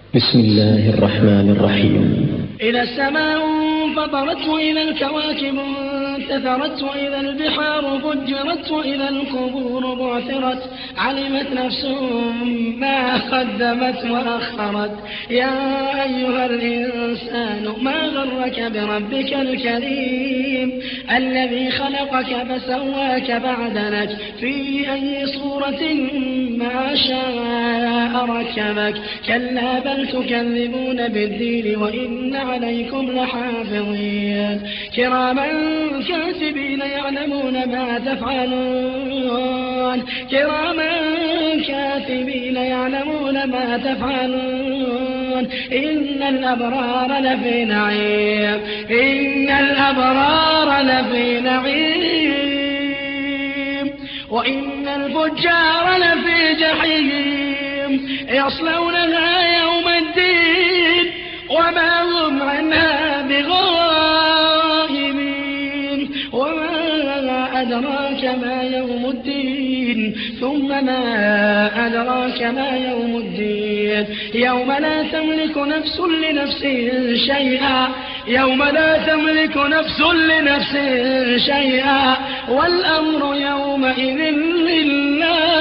بسم الله الرحمن الرحيم. إذا السماء انفطرت وإذا الكواكب انتثرت وإذا البحار فجرت وإذا القبور بعثرت علمت نفس ما قدمت وأخرت. يا أيها الإنسان ما غرك بربك الكريم الذي خلقك فسواك فعدلك في أي صورة ما شاء ركبك. كلا بل تكذبون بالدين وإن عليكم لحافظين كراما كاتبين يعلمون ما تفعلون. كراما كاتبين يعلمون ما تفعلون. إن الأبرار لفي نعيم. إن الأبرار لفي نعيم وإن الفجار لفي جحيم يصلونها يوم الدين وما هم عنها بغائبين. وما أدراك ما يوم الدين ثم ما أدراك ما يوم الدين يوم لا تملك نفس لنفس شيئا. يوم لا تملك نفس لنفس شيئا والأمر يومئذ لله.